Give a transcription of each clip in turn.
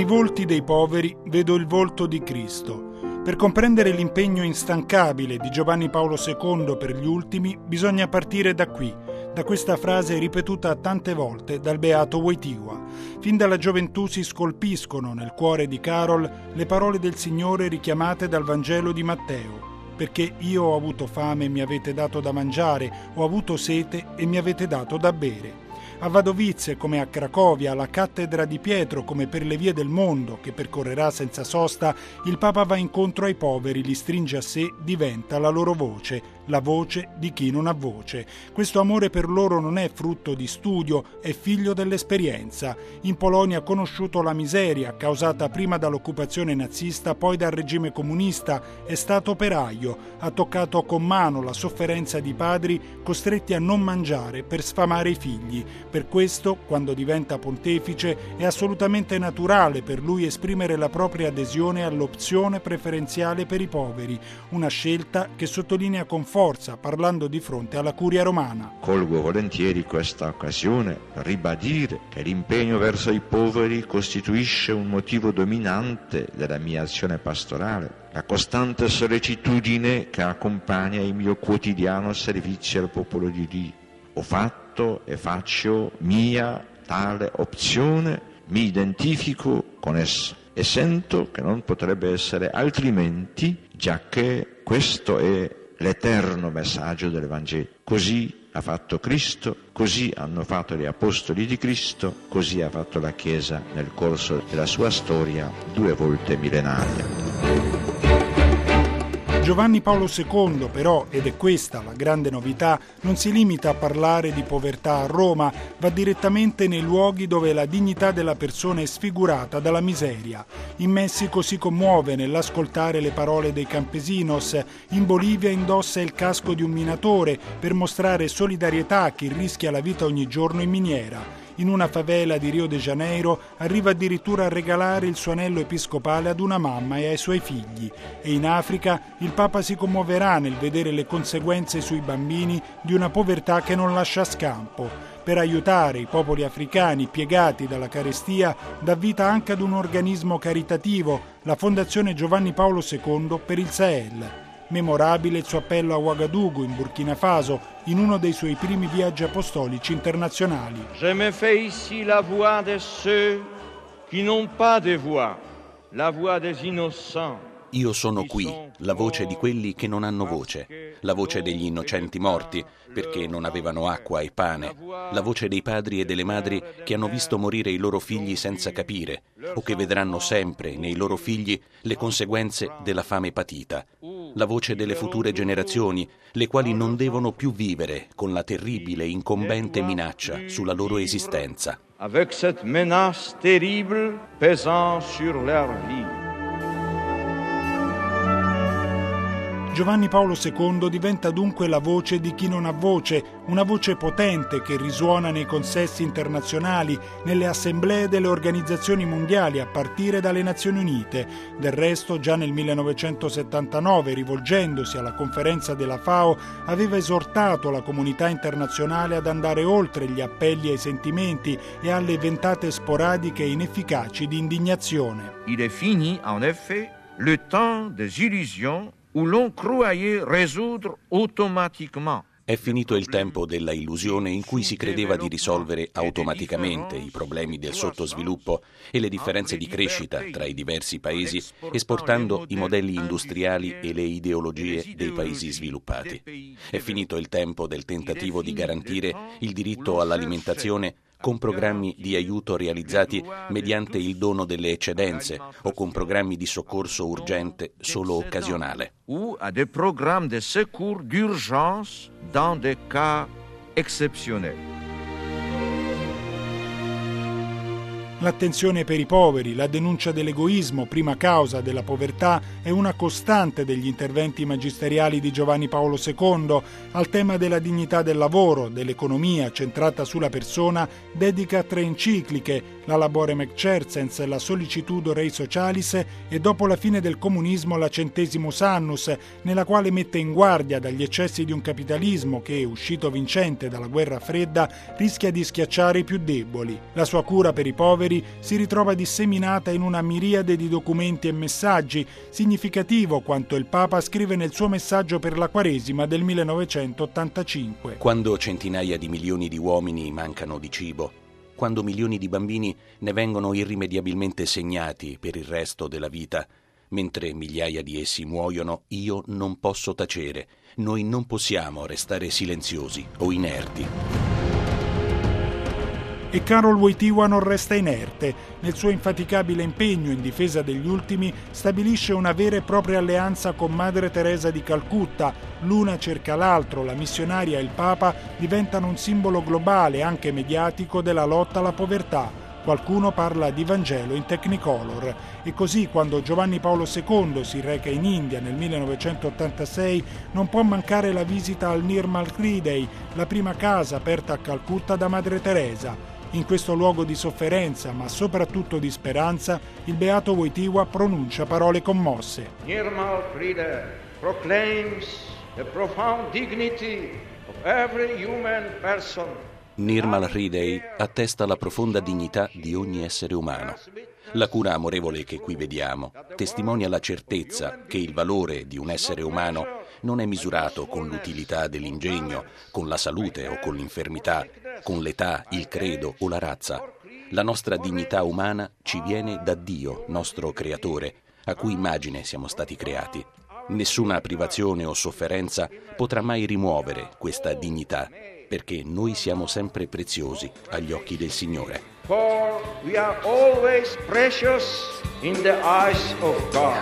volti dei poveri vedo il volto di Cristo. Per comprendere l'impegno instancabile di Giovanni Paolo II per gli ultimi, bisogna partire da qui, da questa frase ripetuta tante volte dal beato Wojtyła. Fin dalla gioventù si scolpiscono nel cuore di Karol le parole del Signore richiamate dal Vangelo di Matteo. Perché io ho avuto fame e mi avete dato da mangiare, ho avuto sete e mi avete dato da bere. A Wadowice come a Cracovia, alla cattedra di Pietro come per le vie del mondo, che percorrerà senza sosta, il Papa va incontro ai poveri, li stringe a sé, diventa la loro voce, la voce di chi non ha voce. Questo amore per loro non è frutto di studio, è figlio dell'esperienza. In Polonia ha conosciuto la miseria, causata prima dall'occupazione nazista, poi dal regime comunista, è stato operaio, ha toccato con mano la sofferenza di padri costretti a non mangiare per sfamare i figli. Per questo, quando diventa pontefice, è assolutamente naturale per lui esprimere la propria adesione all'opzione preferenziale per i poveri, una scelta che sottolinea con forza parlando di fronte alla Curia Romana. Colgo volentieri questa occasione per ribadire che l'impegno verso i poveri costituisce un motivo dominante della mia azione pastorale, la costante sollecitudine che accompagna il mio quotidiano servizio al popolo di Dio. Ho fatto e faccio mia tale opzione, mi identifico con essa e sento che non potrebbe essere altrimenti, giacché questo è l'eterno messaggio del Vangelo. Così ha fatto Cristo, così hanno fatto gli apostoli di Cristo, così ha fatto la Chiesa nel corso della sua storia 2 volte millenaria. Giovanni Paolo II però, ed è questa la grande novità, non si limita a parlare di povertà a Roma, va direttamente nei luoghi dove la dignità della persona è sfigurata dalla miseria. In Messico si commuove nell'ascoltare le parole dei campesinos, in Bolivia indossa il casco di un minatore per mostrare solidarietà a chi rischia la vita ogni giorno in miniera. In una favela di Rio de Janeiro arriva addirittura a regalare il suo anello episcopale ad una mamma e ai suoi figli. E in Africa il Papa si commuoverà nel vedere le conseguenze sui bambini di una povertà che non lascia scampo. Per aiutare i popoli africani piegati dalla carestia dà vita anche ad un organismo caritativo, la Fondazione Giovanni Paolo II per il Sahel. Memorabile il suo appello a Ouagadougou, in Burkina Faso, in uno dei suoi primi viaggi apostolici internazionali. Je me fais ici la voix de ceux qui n'ont pas de voix, la voix des innocents. Io sono qui, la voce di quelli che non hanno voce, la voce degli innocenti morti, perché non avevano acqua e pane, la voce dei padri e delle madri che hanno visto morire i loro figli senza capire, o che vedranno sempre nei loro figli le conseguenze della fame patita, la voce delle future generazioni, le quali non devono più vivere con la terribile e incombente minaccia sulla loro esistenza. Avec cette menace terrible pesant sur leur vie. Giovanni Paolo II diventa dunque la voce di chi non ha voce, una voce potente che risuona nei consessi internazionali, nelle assemblee delle organizzazioni mondiali a partire dalle Nazioni Unite. Del resto, già nel 1979, rivolgendosi alla conferenza della FAO, aveva esortato la comunità internazionale ad andare oltre gli appelli ai sentimenti e alle ventate sporadiche e inefficaci di indignazione. Il est fini, en effet, le temps des illusions où l'on croyait résoudre automatiquement. È finito il tempo della illusione in cui si credeva di risolvere automaticamente i problemi del sottosviluppo e le differenze di crescita tra i diversi paesi, esportando i modelli industriali e le ideologie dei paesi sviluppati. È finito il tempo del tentativo di garantire il diritto all'alimentazione con programmi di aiuto realizzati mediante il dono delle eccedenze o con programmi di soccorso urgente solo occasionale. Ou à des programmes de secours d'urgence dans des cas exceptionnels. L'attenzione per i poveri, la denuncia dell'egoismo, prima causa della povertà, è una costante degli interventi magisteriali di Giovanni Paolo II. Al tema della dignità del lavoro, dell'economia centrata sulla persona, dedica 3 encicliche, la Laborem Exercens, la Sollicitudo Rei Socialis e dopo la fine del comunismo la Centesimus Annus, nella quale mette in guardia dagli eccessi di un capitalismo che, uscito vincente dalla guerra fredda, rischia di schiacciare i più deboli. La sua cura per i poveri poveri si ritrova disseminata in una miriade di documenti e messaggi, significativo quanto il Papa scrive nel suo messaggio per la Quaresima del 1985. Quando centinaia di milioni di uomini mancano di cibo, quando milioni di bambini ne vengono irrimediabilmente segnati per il resto della vita, mentre migliaia di essi muoiono, io non posso tacere. Noi non possiamo restare silenziosi o inerti. E Karol Wojtyła non resta inerte. Nel suo infaticabile impegno in difesa degli ultimi stabilisce una vera e propria alleanza con Madre Teresa di Calcutta. L'una cerca l'altro, la missionaria e il Papa diventano un simbolo globale, anche mediatico, della lotta alla povertà. Qualcuno parla di Vangelo in Technicolor. E così, quando Giovanni Paolo II si reca in India nel 1986, non può mancare la visita al Nirmal Hriday, la prima casa aperta a Calcutta da Madre Teresa. In questo luogo di sofferenza, ma soprattutto di speranza, il beato Wojtyła pronuncia parole commosse. Nirmal Hriday proclaims the profound dignity of every human person. Nirmal Hriday attesta la profonda dignità di ogni essere umano. La cura amorevole che qui vediamo testimonia la certezza che il valore di un essere umano non è misurato con l'utilità dell'ingegno, con la salute o con l'infermità, con l'età, il credo o la razza. La nostra dignità umana ci viene da Dio, nostro Creatore, a cui immagine siamo stati creati. Nessuna privazione o sofferenza potrà mai rimuovere questa dignità, perché noi siamo sempre preziosi agli occhi del Signore. For we are always precious in the eyes of God.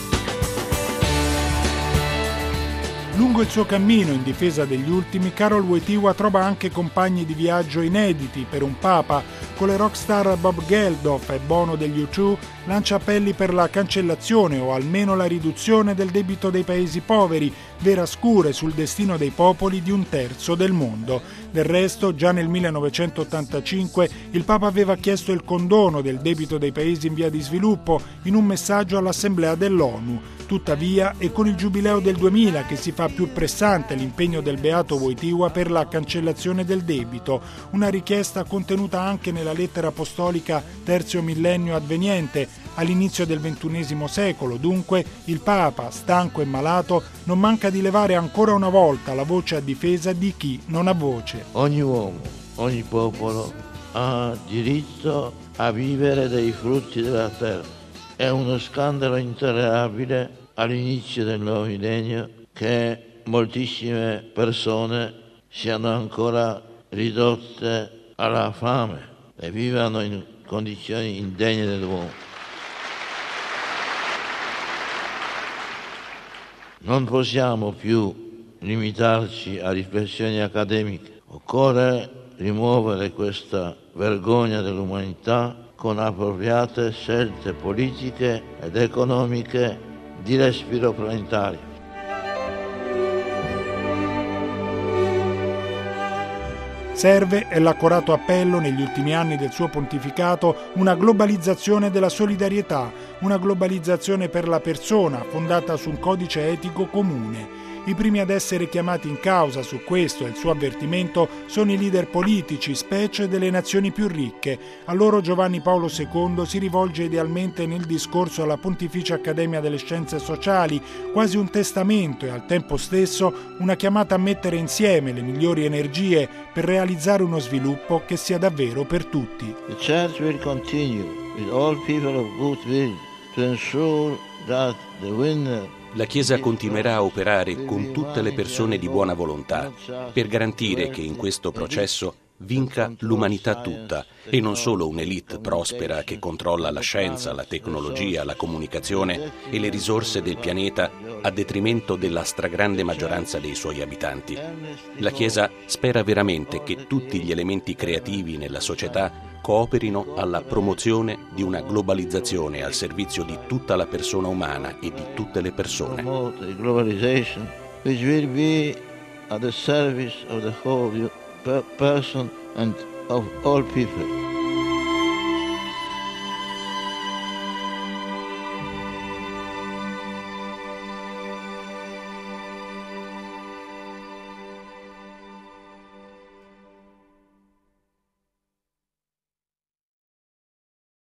Lungo il suo cammino in difesa degli ultimi, Karol Wojtyła trova anche compagni di viaggio inediti per un Papa. Con le rockstar Bob Geldof e Bono degli U2 lancia appelli per la cancellazione o almeno la riduzione del debito dei paesi poveri, vera scure sul destino dei popoli di un terzo del mondo. Del resto, già nel 1985 il Papa aveva chiesto il condono del debito dei paesi in via di sviluppo in un messaggio all'Assemblea dell'ONU. Tuttavia è con il Giubileo del 2000 che si fa più pressante l'impegno del beato Wojtyła per la cancellazione del debito, una richiesta contenuta anche nella lettera apostolica Tertio Millennio Adveniente. All'inizio del XXI secolo, dunque, il Papa, stanco e malato, non manca di levare ancora una volta la voce a difesa di chi non ha voce. Ogni uomo, ogni popolo ha diritto a vivere dei frutti della terra. È uno scandalo intollerabile all'inizio del nuovo millennio che moltissime persone siano ancora ridotte alla fame e vivano in condizioni indegne dell'uomo. Non possiamo più limitarci a riflessioni accademiche. Occorre rimuovere questa vergogna dell'umanità con appropriate scelte politiche ed economiche di respiro planetario. Serve, è l'accorato appello negli ultimi anni del suo pontificato, una globalizzazione della solidarietà, una globalizzazione per la persona fondata su un codice etico comune. I primi ad essere chiamati in causa su questo e il suo avvertimento sono i leader politici, specie delle nazioni più ricche. A loro Giovanni Paolo II si rivolge idealmente nel discorso alla Pontificia Accademia delle Scienze Sociali, quasi un testamento e al tempo stesso una chiamata a mettere insieme le migliori energie per realizzare uno sviluppo che sia davvero per tutti. The Church will continue with all people of goodwill to ensure that the winner. La Chiesa continuerà a operare con tutte le persone di buona volontà per garantire che in questo processo vinca l'umanità tutta e non solo un'elite prospera che controlla la scienza, la tecnologia, la comunicazione e le risorse del pianeta a detrimento della stragrande maggioranza dei suoi abitanti. La Chiesa spera veramente che tutti gli elementi creativi nella società cooperino alla promozione di una globalizzazione al servizio di tutta la persona umana e di tutte le persone. Globalization, which will be at the service of the whole person and of all people.